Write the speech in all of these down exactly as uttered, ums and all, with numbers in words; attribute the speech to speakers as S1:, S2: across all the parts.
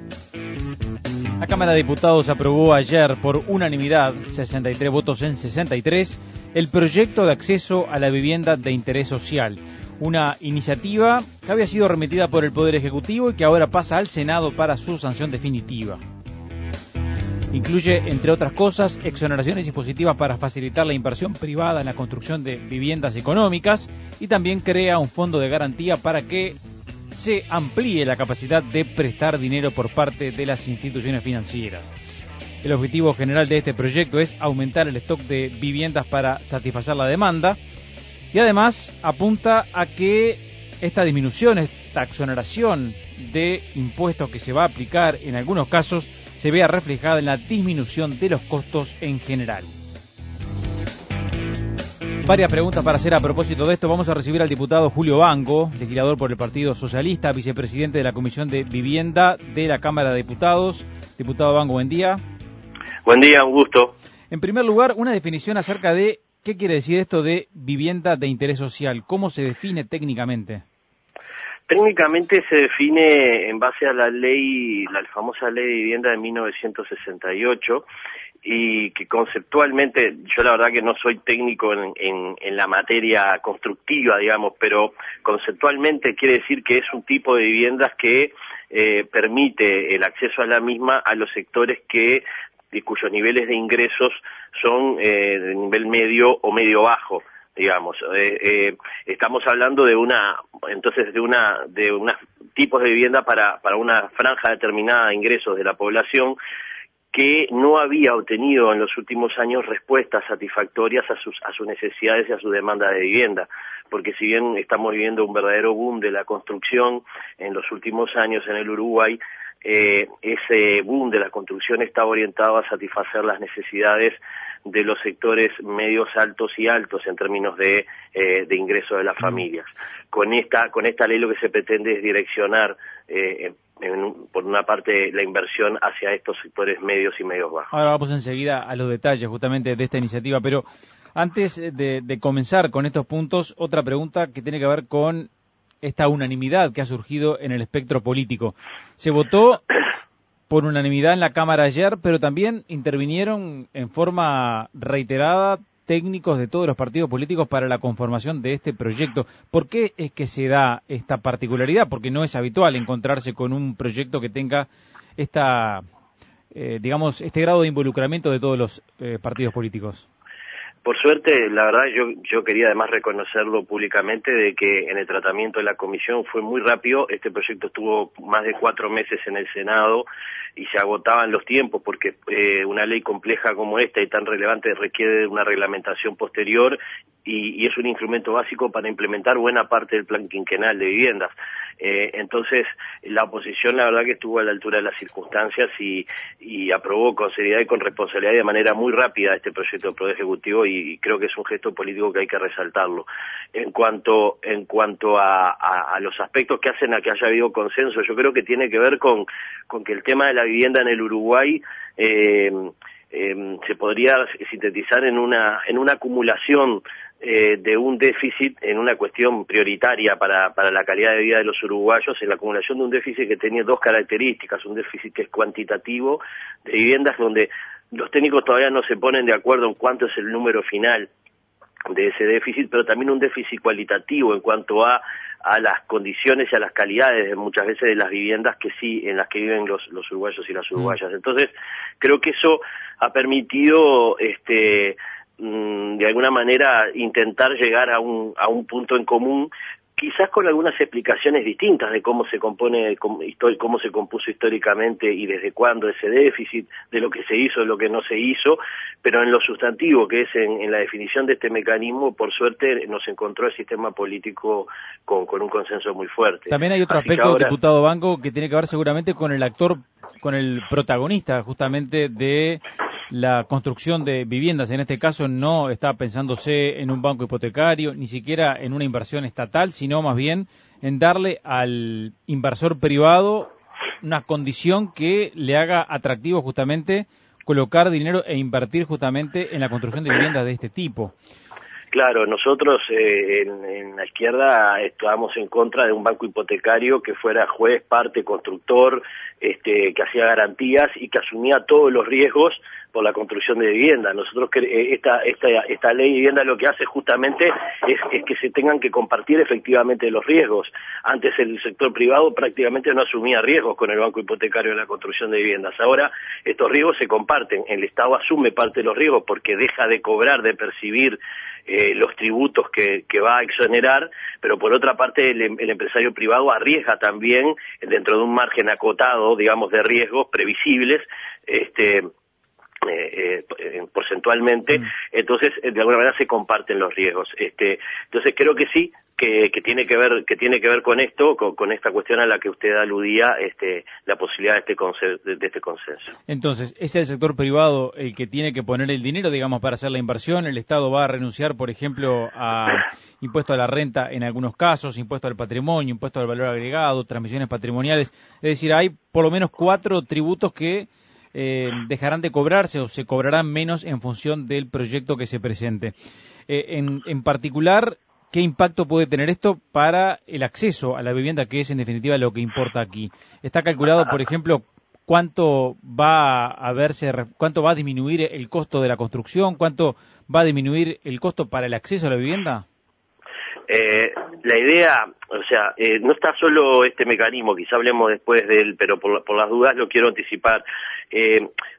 S1: La Cámara de Diputados aprobó ayer por unanimidad, sesenta y tres votos en sesenta y tres, el proyecto de acceso a la vivienda de interés social. Una iniciativa que había sido remitida por el Poder Ejecutivo y que ahora pasa al Senado para su sanción definitiva. Incluye, entre otras cosas, exoneraciones impositivas para facilitar la inversión privada en la construcción de viviendas económicas y también crea un fondo de garantía para que se amplíe la capacidad de prestar dinero por parte de las instituciones financieras. El objetivo general de este proyecto es aumentar el stock de viviendas para satisfacer la demanda y además apunta a que esta disminución, esta exoneración de impuestos que se va a aplicar en algunos casos se vea reflejada en la disminución de los costos en general. Varias preguntas para hacer a propósito de esto. Vamos a recibir al diputado Julio Bango, legislador por el Partido Socialista, vicepresidente de la Comisión de Vivienda de la Cámara de Diputados. Diputado Bango, buen día.
S2: Buen día, un gusto.
S1: En primer lugar, una definición acerca de qué quiere decir esto de vivienda de interés social. ¿Cómo se define técnicamente?
S2: Técnicamente se define en base a la ley, la famosa Ley de Vivienda de mil novecientos sesenta y ocho, y que conceptualmente, yo la verdad que no soy técnico en, en, en la materia constructiva, digamos, pero conceptualmente quiere decir que es un tipo de viviendas que eh, permite el acceso a la misma a los sectores que de cuyos niveles de ingresos son eh, de nivel medio o medio bajo, digamos. Eh, eh, estamos hablando de una, entonces de una, de unos tipos de vivienda para, para una franja determinada de ingresos de la población que no había obtenido en los últimos años respuestas satisfactorias a sus, a sus necesidades y a su demanda de vivienda. Porque si bien estamos viviendo un verdadero boom de la construcción en los últimos años en el Uruguay, eh, ese boom de la construcción está orientado a satisfacer las necesidades de los sectores medios, altos y altos en términos de, eh, de ingresos de las familias. Con esta, con esta ley lo que se pretende es direccionar eh, en, por una parte la inversión hacia estos sectores medios y medios bajos.
S1: Ahora vamos enseguida a los detalles justamente de esta iniciativa, pero antes de, de comenzar con estos puntos, otra pregunta que tiene que ver con esta unanimidad que ha surgido en el espectro político. Se votó por unanimidad en la Cámara ayer, pero también intervinieron en forma reiterada técnicos de todos los partidos políticos para la conformación de este proyecto. ¿Por qué es que se da esta particularidad? Porque no es habitual encontrarse con un proyecto que tenga esta, eh, digamos, este grado de involucramiento de todos los eh, partidos políticos.
S2: Por suerte, la verdad, yo, yo quería además reconocerlo públicamente de que en el tratamiento de la comisión fue muy rápido. Este proyecto estuvo más de cuatro meses en el Senado y se agotaban los tiempos porque eh, una ley compleja como esta y tan relevante requiere de una reglamentación posterior y, y es un instrumento básico para implementar buena parte del plan quinquenal de viviendas. Eh, entonces, la oposición la verdad que estuvo a la altura de las circunstancias y, y aprobó con seriedad y con responsabilidad y de manera muy rápida este proyecto del Poder Ejecutivo y creo que es un gesto político que hay que resaltarlo. En cuanto en cuanto a, a, a los aspectos que hacen a que haya habido consenso, yo creo que tiene que ver con, con que el tema de la vivienda en el Uruguay eh, eh, se podría sintetizar en una, en una acumulación Eh, de un déficit en una cuestión prioritaria para, para la calidad de vida de los uruguayos, en la acumulación de un déficit que tenía dos características, un déficit que es cuantitativo, de viviendas donde los técnicos todavía no se ponen de acuerdo en cuánto es el número final de ese déficit, pero también un déficit cualitativo en cuanto a a las condiciones y a las calidades de muchas veces de las viviendas que sí, en las que viven los, los uruguayos y las uruguayas. Entonces, creo que eso ha permitido este de alguna manera intentar llegar a un a un punto en común, quizás con algunas explicaciones distintas de cómo se compone, cómo, cómo se compuso históricamente y desde cuándo ese déficit, de lo que se hizo, de lo que no se hizo, pero en lo sustantivo, que es en, en la definición de este mecanismo, por suerte nos encontró el sistema político con, con un consenso muy fuerte.
S1: También hay otro
S2: Así
S1: aspecto,
S2: ahora,
S1: diputado Bango, que tiene que ver seguramente con el actor, con el protagonista justamente de la construcción de viviendas. En este caso no está pensándose en un banco hipotecario, ni siquiera en una inversión estatal, sino más bien en darle al inversor privado una condición que le haga atractivo justamente colocar dinero e invertir justamente en la construcción de viviendas de este tipo.
S2: Claro, nosotros eh, en, en la izquierda estábamos en contra de un banco hipotecario que fuera juez, parte, constructor, este, que hacía garantías y que asumía todos los riesgos por la construcción de vivienda. Nosotros esta esta esta ley de vivienda lo que hace justamente es, es que se tengan que compartir efectivamente los riesgos. Antes el sector privado prácticamente no asumía riesgos con el banco hipotecario de la construcción de viviendas. Ahora estos riesgos se comparten. El Estado asume parte de los riesgos porque deja de cobrar, de percibir Eh, los tributos que, que va a exonerar, pero por otra parte el, el empresario privado arriesga también dentro de un margen acotado, digamos, de riesgos previsibles, este Eh, eh, porcentualmente, mm. entonces de alguna manera se comparten los riesgos. Este, entonces creo que sí, que, que tiene que ver que tiene que ver con esto, con, con esta cuestión a la que usted aludía, este, la posibilidad de este consenso, de este consenso.
S1: Entonces, ¿es el sector privado el que tiene que poner el dinero, digamos, para hacer la inversión? ¿El Estado va a renunciar, por ejemplo, a impuesto a la renta en algunos casos, impuesto al patrimonio, impuesto al valor agregado, transmisiones patrimoniales? Es decir, hay por lo menos cuatro tributos que Eh, dejarán de cobrarse o se cobrarán menos en función del proyecto que se presente. Eh, en, en particular, ¿qué impacto puede tener esto para el acceso a la vivienda, que es en definitiva lo que importa aquí? ¿Está calculado, por ejemplo, cuánto va a verse, cuánto va a disminuir el costo de la construcción, cuánto va a disminuir el costo para el acceso a la vivienda?
S2: Eh, la idea, o sea, eh, no está solo este mecanismo, quizá hablemos después de él, pero por, por las dudas lo quiero anticipar. Eh,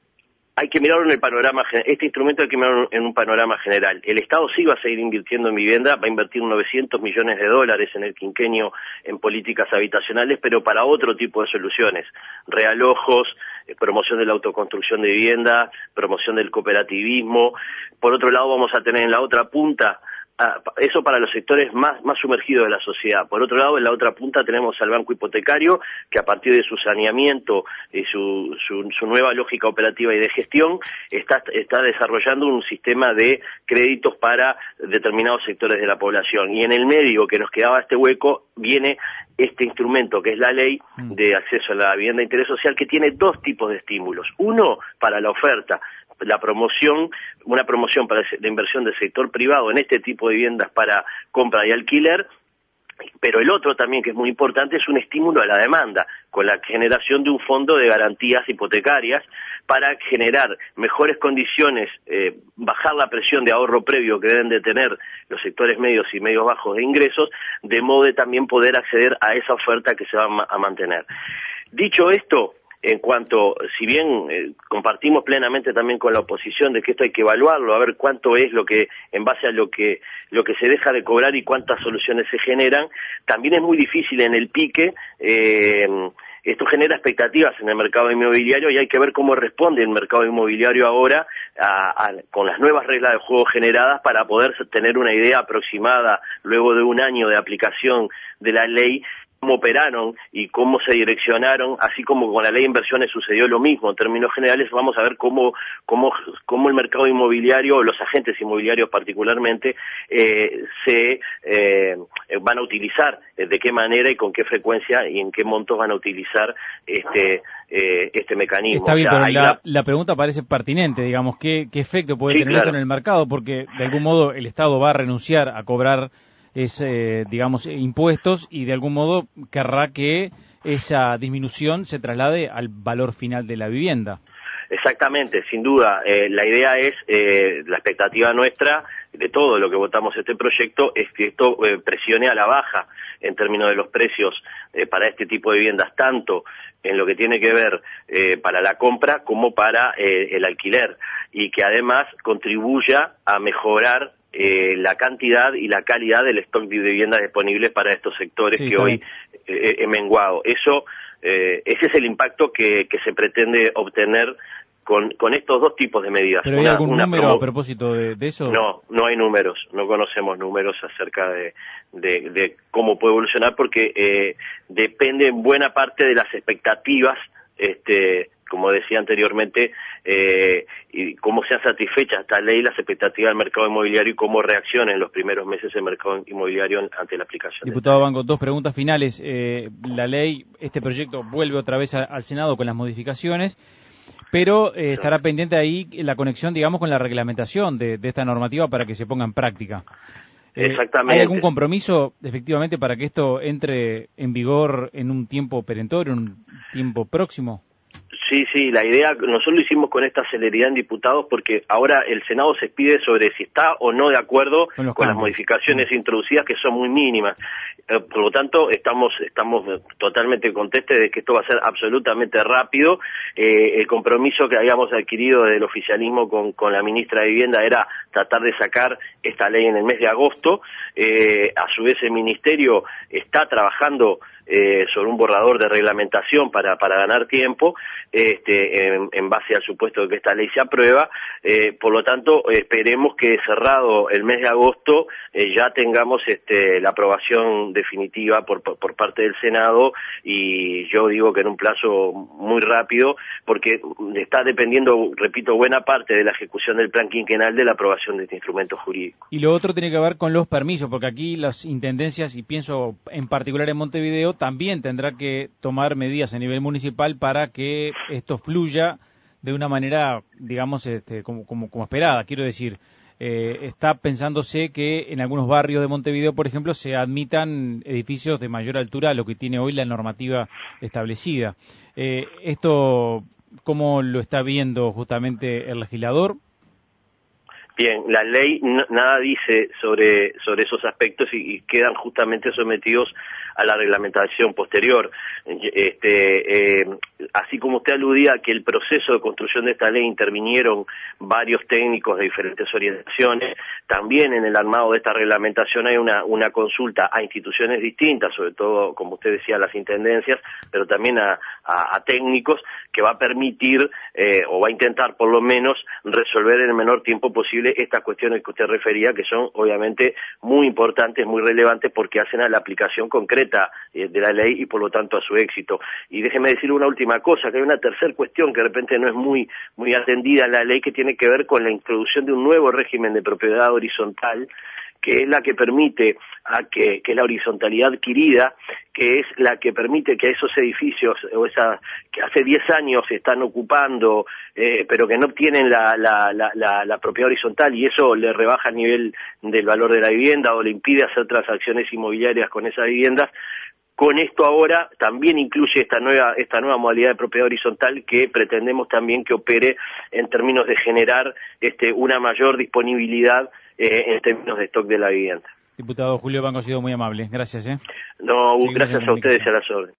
S2: hay que mirarlo en el panorama, este instrumento hay que mirarlo en un panorama general. El Estado sí va a seguir invirtiendo en vivienda, va a invertir novecientos millones de dólares en el quinquenio en políticas habitacionales, pero para otro tipo de soluciones, realojos, eh, promoción de la autoconstrucción de vivienda, promoción del cooperativismo. Por otro lado vamos a tener en la otra punta, Ah, eso para los sectores más, más sumergidos de la sociedad. Por otro lado, en la otra punta tenemos al banco hipotecario, que a partir de su saneamiento y su, su, su nueva lógica operativa y de gestión, está, está desarrollando un sistema de créditos para determinados sectores de la población. Y en el medio que nos quedaba este hueco, viene este instrumento, que es la ley de acceso a la vivienda de interés social, que tiene dos tipos de estímulos. Uno, para la oferta, la promoción, una promoción para la inversión del sector privado en este tipo de viviendas para compra y alquiler, pero el otro también, que es muy importante, es un estímulo a la demanda, con la generación de un fondo de garantías hipotecarias para generar mejores condiciones, eh, bajar la presión de ahorro previo que deben de tener los sectores medios y medios bajos de ingresos, de modo de también poder acceder a esa oferta que se va a mantener. Dicho esto, en cuanto, si bien eh, compartimos plenamente también con la oposición de que esto hay que evaluarlo, a ver cuánto es lo que, en base a lo que lo que se deja de cobrar y cuántas soluciones se generan, también es muy difícil en el pique, eh, esto genera expectativas en el mercado inmobiliario y hay que ver cómo responde el mercado inmobiliario ahora a, a, con las nuevas reglas de juego generadas para poder tener una idea aproximada luego de un año de aplicación de la ley, cómo operaron y cómo se direccionaron, así como con la ley de inversiones sucedió lo mismo. En términos generales vamos a ver cómo cómo cómo el mercado inmobiliario, los agentes inmobiliarios particularmente, eh, se eh, van a utilizar, de qué manera y con qué frecuencia y en qué montos van a utilizar este eh, este mecanismo.
S1: Está bien, o sea, pero la, la... la pregunta parece pertinente, digamos, ¿qué, qué efecto puede sí, tener claro. esto en el mercado? Porque de algún modo el Estado va a renunciar a cobrar es, eh, digamos, impuestos y de algún modo querrá que esa disminución se traslade al valor final de la vivienda.
S2: Exactamente, sin duda. Eh, la idea es, eh, la expectativa nuestra, de todo lo que votamos este proyecto, es que esto eh, presione a la baja en términos de los precios eh, para este tipo de viviendas, tanto en lo que tiene que ver eh, para la compra como para eh, el alquiler, y que además contribuya a mejorar Eh, la cantidad y la calidad del stock de viviendas disponibles para estos sectores sí, que hoy eh, he menguado. Eso, eh, ese es el impacto que, que se pretende obtener con, con estos dos tipos de medidas.
S1: ¿Pero hay una, algún una número promo... a propósito de, de eso?
S2: No, no hay números, no conocemos números acerca de, de, de cómo puede evolucionar, porque eh, depende en buena parte de las expectativas, este como decía anteriormente, eh, y cómo sean satisfechas esta ley, las expectativas del mercado inmobiliario y cómo reacciona en los primeros meses el mercado inmobiliario ante la aplicación.
S1: Diputado Banco, dos preguntas finales. Eh, la ley, este proyecto vuelve otra vez a, al Senado con las modificaciones pero eh, estará pendiente ahí la conexión, digamos, con la reglamentación de, de esta normativa para que se ponga en práctica. Eh,
S2: Exactamente.
S1: ¿Hay algún compromiso, efectivamente, para que esto entre en vigor en un tiempo perentorio, en un tiempo próximo?
S2: Sí, sí, la idea, nosotros lo hicimos con esta celeridad en diputados porque ahora el Senado se pide sobre si está o no de acuerdo
S1: con,
S2: con las modificaciones introducidas, que son muy mínimas. Eh, por lo tanto, estamos estamos totalmente contestes de que esto va a ser absolutamente rápido. Eh, el compromiso que habíamos adquirido del oficialismo con, con la ministra de Vivienda era tratar de sacar esta ley en el mes de agosto. Eh, a su vez, el Ministerio está trabajando Eh, sobre un borrador de reglamentación para, para ganar tiempo, este, en, en base al supuesto de que esta ley se aprueba. Eh, por lo tanto, esperemos que cerrado el mes de agosto eh, ya tengamos este, la aprobación definitiva por, por, por parte del Senado, y yo digo que en un plazo muy rápido, porque está dependiendo, repito, buena parte de la ejecución del plan quinquenal de la aprobación de este instrumento jurídico.
S1: Y lo otro tiene que ver con los permisos, porque aquí las intendencias, y pienso en particular en Montevideo, también tendrá que tomar medidas a nivel municipal para que esto fluya de una manera, digamos, este, como, como, como esperada. Quiero decir, eh, está pensándose que en algunos barrios de Montevideo, por ejemplo, se admitan edificios de mayor altura a lo que tiene hoy la normativa establecida. Eh, esto, ¿cómo lo está viendo justamente el legislador?
S2: Bien, la ley no, nada dice sobre sobre esos aspectos y, y quedan justamente sometidos a la reglamentación posterior. Este, eh, así como usted aludía a que el proceso de construcción de esta ley intervinieron varios técnicos de diferentes orientaciones, también en el armado de esta reglamentación hay una, una consulta a instituciones distintas, sobre todo, como usted decía, a las intendencias, pero también a, a, a técnicos, que va a permitir, eh, o va a intentar por lo menos, resolver en el menor tiempo posible estas cuestiones que usted refería, que son obviamente muy importantes, muy relevantes, porque hacen a la aplicación concreta eh, de la ley y por lo tanto a su éxito. Y déjeme decir una última cosa, que hay una tercera cuestión que de repente no es muy, muy atendida en la ley, que tiene que ver con la introducción de un nuevo régimen de propiedad horizontal, que es la que permite a que, que la horizontalidad adquirida, que es la que permite que esos edificios o esa que hace diez años se están ocupando, eh, pero que no obtienen la, la, la, la, la propiedad horizontal, y eso le rebaja el nivel del valor de la vivienda o le impide hacer transacciones inmobiliarias con esas viviendas. Con esto ahora también incluye esta nueva esta nueva modalidad de propiedad horizontal, que pretendemos también que opere en términos de generar este una mayor disponibilidad eh, en términos de stock de la vivienda.
S1: Diputado Julio Banco, ha sido muy amable. Gracias. ¿eh?
S2: No,
S1: Seguimos
S2: gracias a ustedes y a las órdenes.